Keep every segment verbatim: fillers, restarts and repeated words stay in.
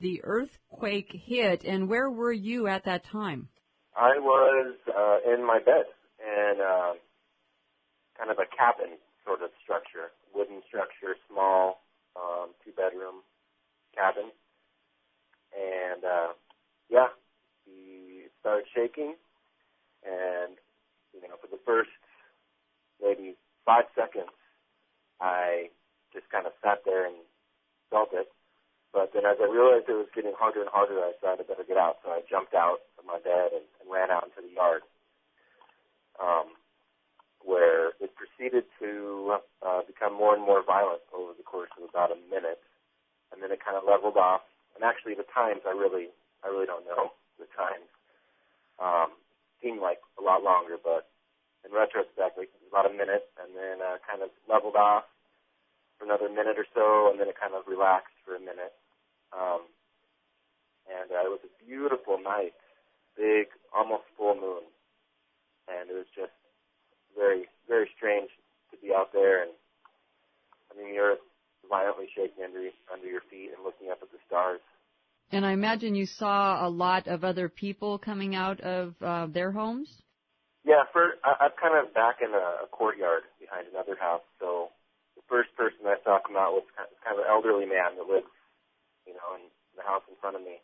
the earthquake hit, and where were you at that time? I was uh, in my bed in uh, kind of a cabin sort of structure, wooden structure, small, um, two-bedroom cabin. And, uh, yeah, he started shaking, and, you know, for the first maybe five seconds, I just kind of sat there and felt it. But then as I realized it was getting harder and harder, I decided I better get out. So I jumped out of my bed and, and ran out into the yard, um, where it proceeded to uh, become more and more violent over the course of about a minute. And then it kind of leveled off. And actually the times, I really I really don't know the times. Um, seemed like a lot longer, but in retrospect, like, it was about a minute, and then uh, kind of leveled off for another minute or so, and then it kind of relaxed for a minute. Um, and uh, it was a beautiful night, big, almost full moon, and it was just very, very strange to be out there, and I mean, the earth violently shaking under, under your feet and looking up at the stars. And I imagine you saw a lot of other people coming out of uh, their homes? Yeah, for, I, I'm kind of back in a, a courtyard behind another house, so the first person I saw come out was kind of, kind of an elderly man that lives, you know, in the house in front of me.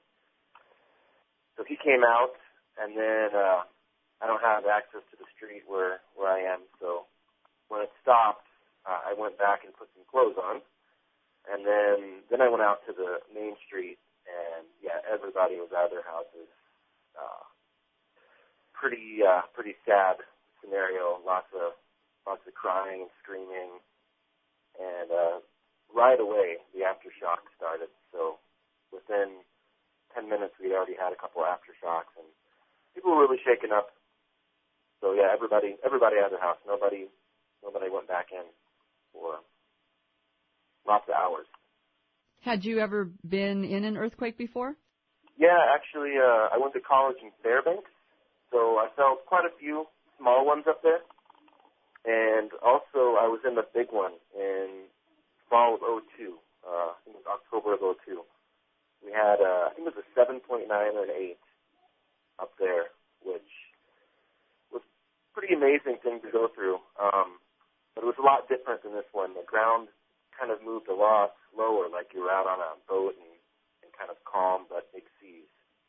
So he came out, and then uh, I don't have access to the street where, where I am, so when it stopped, uh, I went back and put some clothes on, and then, then I went out to the main street, and yeah, everybody was out of their houses. Uh, pretty, uh, pretty sad scenario. Lots of, lots of crying and screaming, and uh, right away the aftershock started. So within ten minutes, we already had a couple aftershocks, and people were really shaken up. So yeah, everybody, everybody out of their house. Nobody, nobody went back in for lots of hours. Had you ever been in an earthquake before? Yeah, actually, uh, I went to college in Fairbanks, so I felt quite a few small ones up there. And also, I was in the big one in fall of oh two. Uh, I think it was October of oh two. We had, uh, I think it was a seven point nine or an eight up there, which was a pretty amazing thing to go through. Um, but it was a lot different than this one. The ground kind of moved a lot slower, like you were out on a boat and, and kind of calm, but big seas.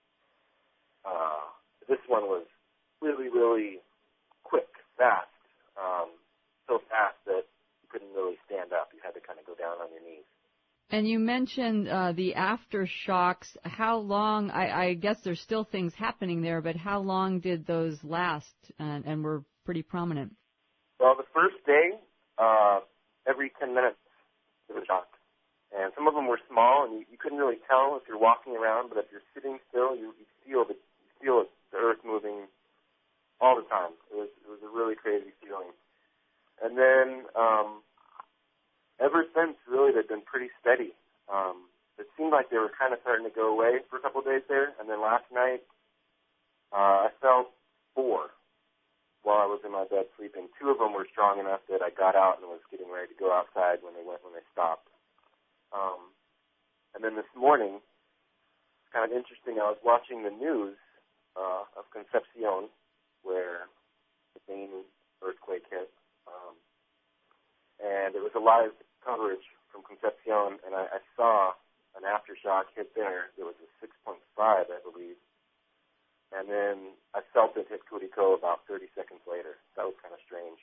Uh, this one was really, really quick, fast, um, so fast that you couldn't really stand up. You had to kind of go down on your knees. And you mentioned uh, the aftershocks. How long, I, I guess there's still things happening there, but how long did those last and, and were pretty prominent? Well, the first day, uh, every ten minutes, it was shocked. And some of them were small, and you, you couldn't really tell if you're walking around, but if you're sitting still, you, you feel the you feel the earth moving all the time. It was it was a really crazy feeling. And then um, ever since, really, they've been pretty steady. Um, it seemed like they were kind of starting to go away for a couple of days there, and then last night uh, I felt four while I was in my bed sleeping. Two of them were strong enough that I got out and was getting ready to go outside when they went when they stopped. Um, and then this morning, it's kind of interesting. I was watching the news uh, of Concepcion, where the main earthquake hit, um, and it was a live coverage from Concepcion, and I, I saw an aftershock hit there. It was a six point five, I believe. And then I felt it hit Curicó about thirty seconds later. That was kind of strange.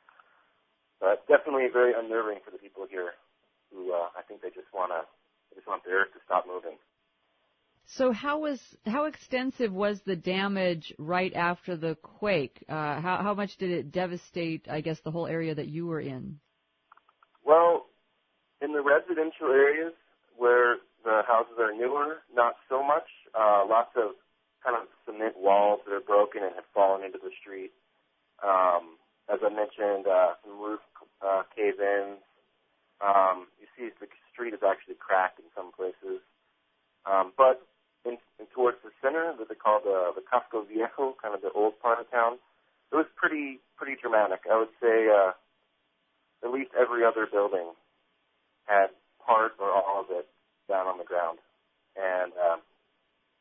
But definitely very unnerving for the people here who uh, I think they just want to they just want the earth to stop moving. So how was how extensive was the damage right after the quake? Uh, how how much did it devastate, I guess, the whole area that you were in? Well, in the residential areas where the houses are newer, not so much. Uh, lots of kind of cement walls that are broken and have fallen into the street. Um, as I mentioned, uh, some roof uh, cave-ins. Um, you see the street is actually cracked in some places. Um, but in, in towards the center, that they call the, the Casco Viejo, kind of the old part of town, it was pretty pretty dramatic. I would say uh, at least every other building had part or all of it down on the ground. And uh,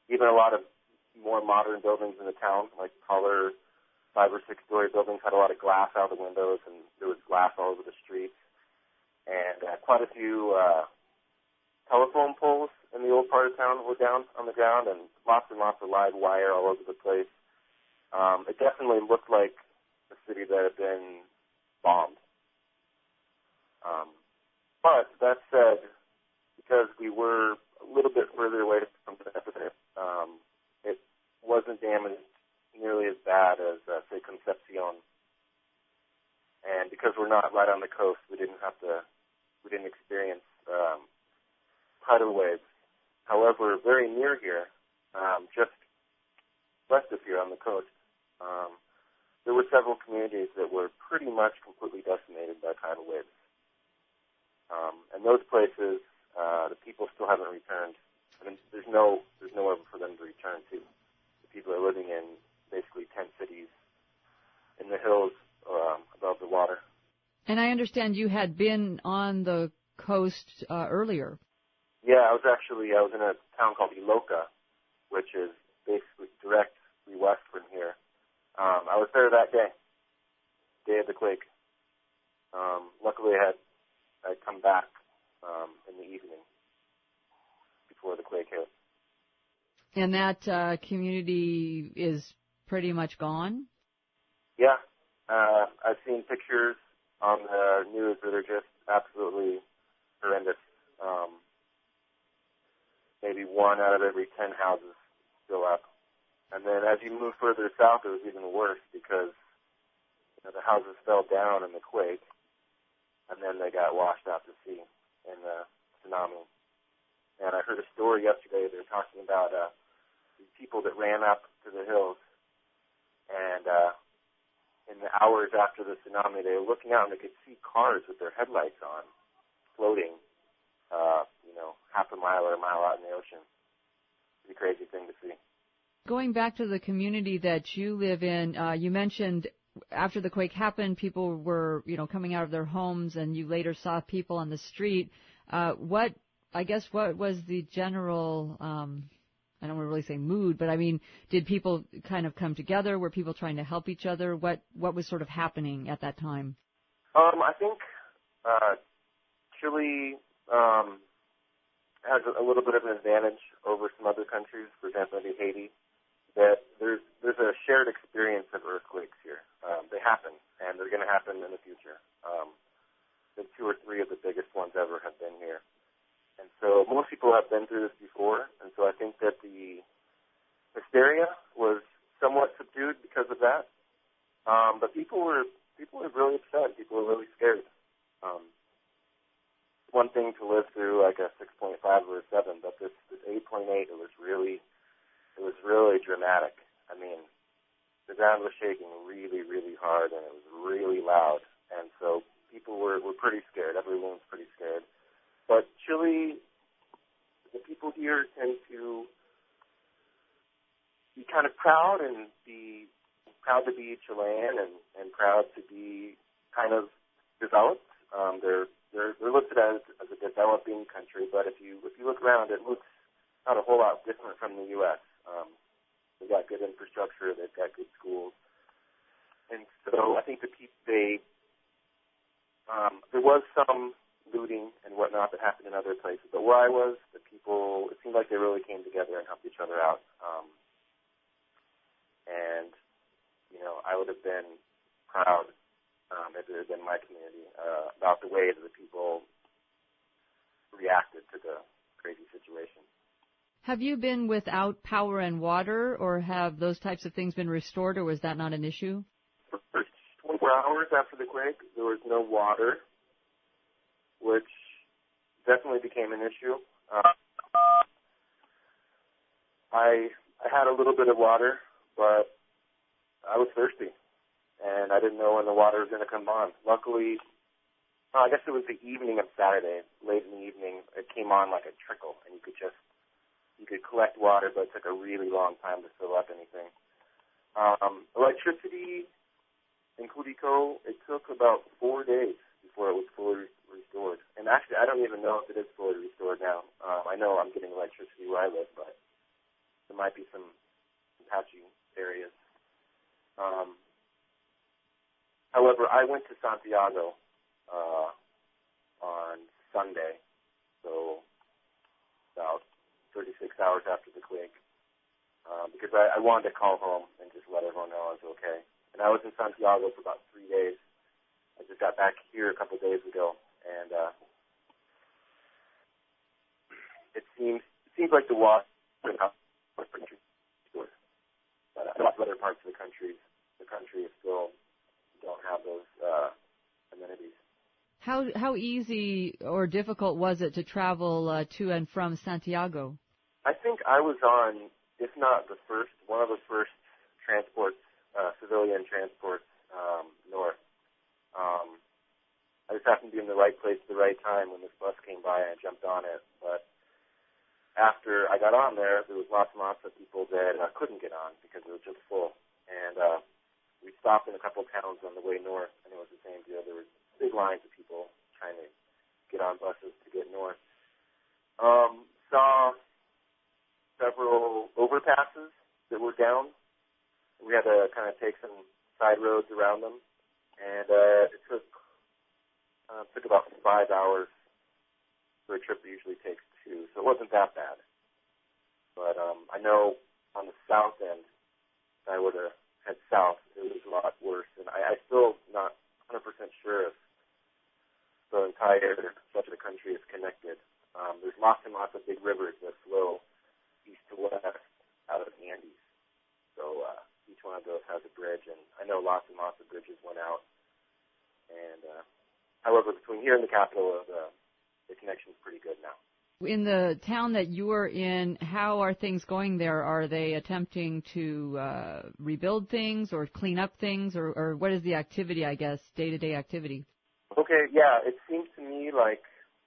even a lot of more modern buildings in the town, like taller five or six story buildings, had a lot of glass out the windows, and there was glass all over the streets. And uh, quite a few uh, telephone poles in the old part of town were down on the ground, and lots and lots of live wire all over the place. Um, it definitely looked like a city that had been bombed. Um, but that said, because we were a little bit further away from the epicenter, um, it wasn't damaged nearly as bad as, uh, say, Concepcion. And because we're not right on the coast, we didn't have to, we didn't experience um, tidal waves. However, very near here, um, just west of here on the coast, um, there were several communities that were pretty much completely decimated by tidal waves. Um, and those places, uh, the people still haven't returned. I mean, there's no, there's nowhere for them to return to. The people are living in basically tent cities in the hills um, above the water. And I understand you had been on the coast uh, earlier. Yeah, I was actually, I was in a town called Iloca, which is basically directly west from here. Um, I was there that day, day of the quake. Um, luckily, I had I'd come back um, in the evening before the quake hit. And that uh, community is pretty much gone? Yeah. Uh, I've seen pictures on the news that are just absolutely horrendous. Um, maybe one out of every ten houses still up. And then as you move further south, it was even worse because you know, the houses fell down in the quake, and then they got washed out to sea in the tsunami. And I heard a story yesterday. They were talking about uh, these people that ran up to the hills, and uh, in the hours after the tsunami, they were looking out and they could see cars with their headlights on, floating, uh, you know, half a mile or a mile out in the ocean. Pretty crazy thing to see. Going back to the community that you live in, uh, you mentioned after the quake happened, people were, you know, coming out of their homes, and you later saw people on the street. Uh, what, I guess, what was the general, um, I don't want to really say mood, but I mean, did people kind of come together? Were people trying to help each other? What, what was sort of happening at that time? Um, I think uh, Chile um, has a little bit of an advantage over some other countries, for example, maybe Haiti, that there's there's a shared experience of earthquakes here. Um, they happen, and they're going to happen in the future. Um, I think two or three of the biggest ones ever have been here. And so most people have been through this before, and so I think that the hysteria was somewhat subdued because of that. Um, but people were people were really upset. People were really scared. Um, one thing to live through like a six point five or a seven, but this, this eight point eight, it was really it was really dramatic. I mean, the ground was shaking really, really hard, and it was really loud. And so people were, were pretty scared. Everyone was pretty scared. But Chile, the people here tend to be kind of proud and be proud to be Chilean and, and proud to be kind of developed. Um, they're they're they're looked at as, as a developing country, but if you if you look around, it looks not a whole lot different from the U S. Um, they've got good infrastructure, they've got good schools, and so I think the people they um, there was some looting and whatnot that happened in other places. But where I was, the people, it seemed like they really came together and helped each other out. Um, and, you know, I would have been proud um, if it had been my community uh, about the way that the people reacted to the crazy situation. Have you been without power and water, or have those types of things been restored, or was that not an issue? For the first twenty-four hours after the quake, there was no water, which definitely became an issue. Uh, I I had a little bit of water, but I was thirsty, and I didn't know when the water was going to come on. Luckily, uh, I guess it was the evening of Saturday, late in the evening, it came on like a trickle, and you could just, you could collect water, but it took a really long time to fill up anything. Um, electricity in Curicó, it took about four days before it was fully restored. And actually, I don't even know if it is fully restored now. Um, I know I'm getting electricity where I live, but the might be some patchy areas. Um, however, I went to Santiago uh, on Sunday, so about thirty-six hours after the quake, um, because I, I wanted to call home and just let everyone know I was okay. And I was in Santiago for about three days. I just got back here a couple of days ago, and uh, it seems it seems like the water is pretty good. But uh, other parts of the country, the country is still don't have those uh, amenities. How how easy or difficult was it to travel uh, to and from Santiago? I think I was on, if not the first, one of the first transports, uh, civilian transports um, north. Um, I just happened to be in the right place at the right time when this bus came by and I jumped on it. But after I got on there, there was lots and lots of people that uh, couldn't get on because it was just full. And uh, we stopped in a couple of towns on the way north, and it was the same deal. There were big lines of people trying to get on buses to get north. Um, saw several overpasses that were down. We had to kind of take some side roads around them, and uh, it took uh, took about five hours for a trip that usually takes two, so it wasn't that bad. But um, I know on the south end, if I were to head south, it was a lot worse, and I, I still not one hundred percent sure if the entire stretch of the country is connected. Um, there's lots and lots of big rivers that flow east to west out of the Andes. So uh, each one of those has a bridge, and I know lots and lots of bridges went out. And uh, however, between here and the capital, uh, the connection's pretty good now. In the town that you are in, how are things going there? Are they attempting to uh, rebuild things or clean up things, or, or what is the activity, I guess, day-to-day activity? Okay, yeah, it seems to me like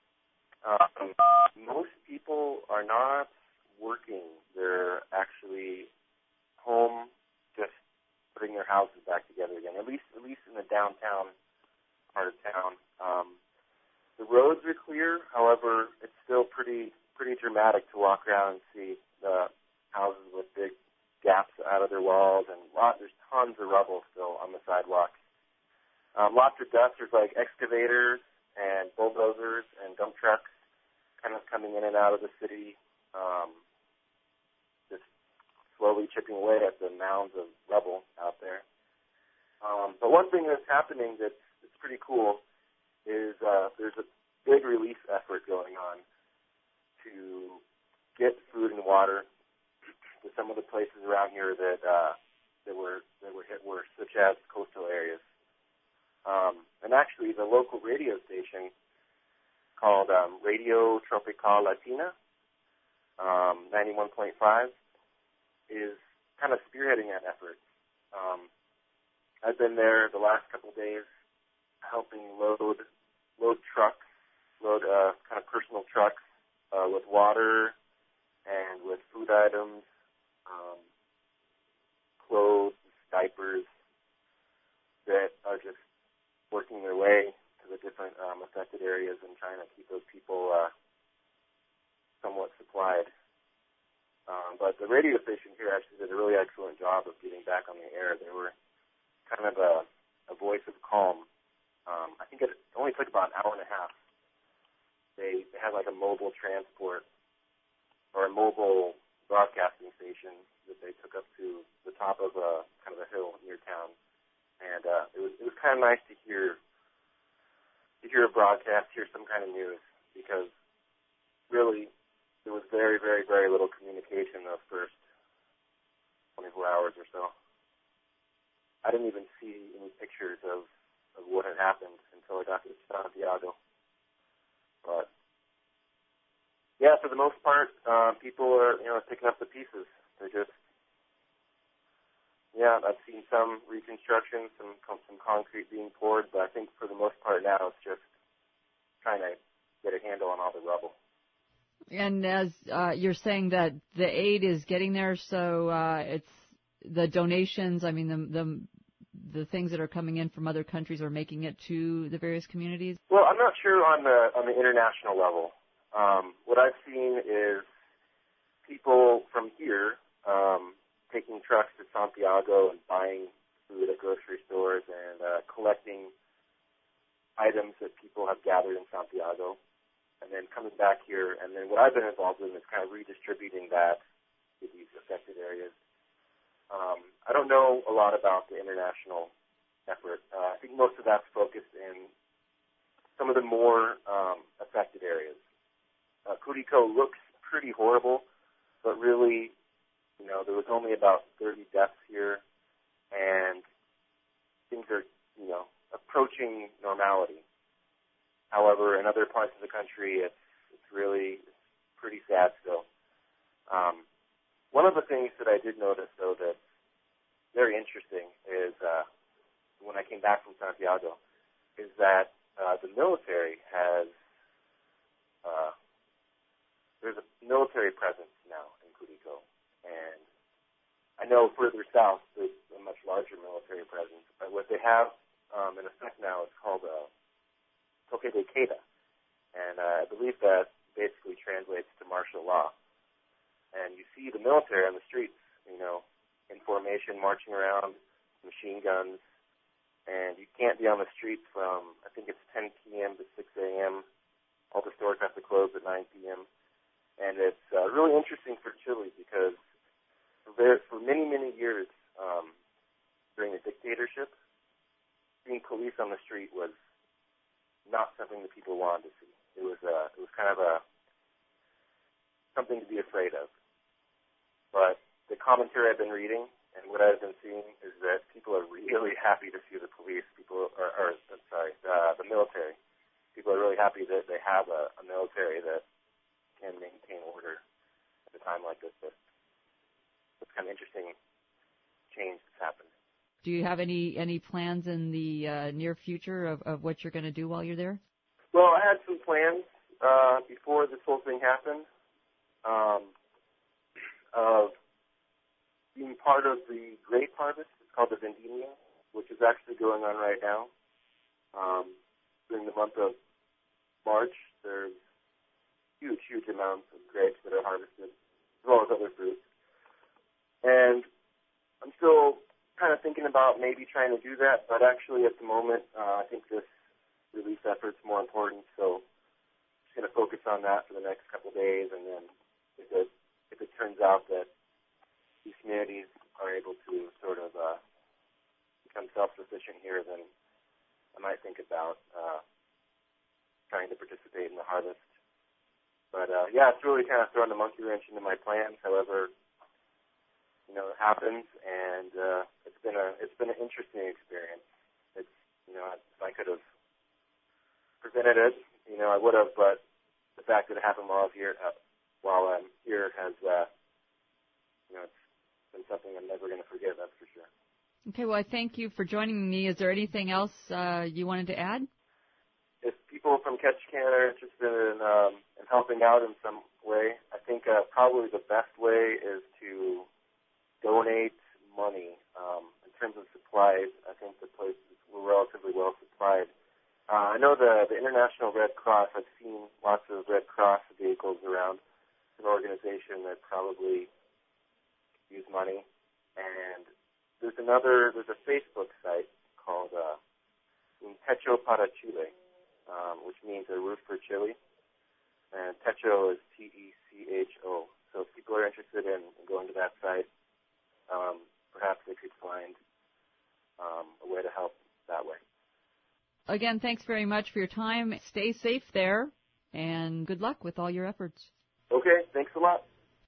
um, most people are not working. They're actually home, just putting their houses back together again, at least at least in the downtown part of town. Um, the roads are clear, however, it's still pretty pretty dramatic to walk around and see the houses with big gaps out of their walls, and lot, there's tons of rubble still on the sidewalks. Um, lots of dust. There's like excavators and bulldozers and dump trucks kind of coming in and out of the city, um, just slowly chipping away at the mounds of rubble out there. Um, but one thing that's happening that's, that's pretty cool is uh, there's a big relief effort going on to get food and water to some of the places around here that uh, that were that were hit worse, such as coastal areas. Um, and actually, the local radio station called um, Radio Tropical Latina, um, ninety-one point five, is kind of spearheading that effort. Um, I've been there the last couple of days helping load load trucks, load uh, kind of personal trucks uh, with water and with food items, um, clothes, diapers that are just working their way to the different um, affected areas and trying to keep those people uh, somewhat supplied. Um, but the radio station here actually did a really excellent job of getting back on the air. They were kind of a, a voice of calm. Um, I think it only took about an hour and a half. They, they had like a mobile transport or a mobile broadcasting station that they took up to the top of a kind of a hill near town. And uh, it was it was kind of nice to hear to hear a broadcast, hear some kind of news, because really there was very, very, very little communication those first twenty-four hours or so. I didn't even see any pictures of, of what had happened until I got to Santiago. But yeah, for the most part, uh, people are you know picking up the pieces. They're just Yeah, I've seen some reconstruction, some some concrete being poured, but I think for the most part now it's just trying to get a handle on all the rubble. And as uh, you're saying that the aid is getting there, so uh, it's the donations. I mean, the the the things that are coming in from other countries are making it to the various communities. Well, I'm not sure on the on the international level. Um, what I've seen is people from here um, taking trucks to Santiago and buying food at grocery stores and uh, collecting items that people have gathered in Santiago, and then coming back here. And then what I've been involved in is kind of redistributing that to these affected areas. Um, I don't know a lot about the international effort. Uh, I think most of that's focused in some of the more um, affected areas. Uh, Curicó looks pretty horrible, but really, you know, there was only about thirty deaths here, and things are, you know, approaching normality. However, in other parts of the country, it's it's really it's pretty sad still. Um, one of the things that I did notice, though, that's very interesting is uh, when I came back from Santiago, is that uh, the military has uh, there's a military presence now in Curicó, and I know further south there's a much larger military presence. But what they have um, in effect now is called a toque de queda, and uh, I believe that basically translates to martial law. And you see the military on the streets, you know, in formation, marching around, machine guns, and you can't be on the streets from, I think it's ten p.m. to six a.m. All the stores have to close at nine p.m. And it's uh, really interesting for Chile because for, very, for many, many years um, during the dictatorship, seeing police on the street was not something that people wanted to see. It was uh, it was kind of a something to be afraid of. But the commentary I've been reading and what I've been seeing is that people are really happy to see the police. People are, or I'm sorry, uh, the military. People are really happy that they have a, a military that can maintain order at a time like this. But it's kind of interesting change that's happened. Do you have any, any plans in the uh, near future of, of what you're going to do while you're there? Well, I had some plans uh, before this whole thing happened um, of being part of the grape harvest. It's called the Vendimia, which is actually going on right now. Um, during the month of March, there's huge, huge amounts of grapes that are harvested, as well as other fruits. And I'm still kind of thinking about maybe trying to do that, but actually at the moment, uh, I think this relief effort's more important, so I'm just going to focus on that for the next couple of days, and then if it, if it turns out that these communities are able to sort of uh, become self-sufficient here, then I might think about uh, trying to participate in the harvest. But, uh, yeah, it's really kind of throwing a monkey wrench into my plans. However, you know, it happens, and uh, it's been a it's been an interesting experience. It's, you know, if I could have prevented it, you know, I would have, but the fact that it happened while I was here, uh, while I'm here has, uh, you know, it's been something I'm never going to forget, that's for sure. Okay, well, I thank you for joining me. Is there anything else uh, you wanted to add? If people from Ketchikan are interested in, um, in helping out in some way, I think uh, probably the best way is to donate money. Um, in terms of supplies, I think the places were relatively well supplied. Uh, I know the, the International Red Cross, I've seen lots of Red Cross vehicles around. It's an organization that probably use money. And there's another, there's a Facebook site called uh, Un Techo para Chile, um, which means a roof for Chile. And Techo is T E C H O. So if people are interested in, in going to that site, um, perhaps they could find um, a way to help that way. Again, thanks very much for your time. Stay safe there, and good luck with all your efforts. Okay, thanks a lot.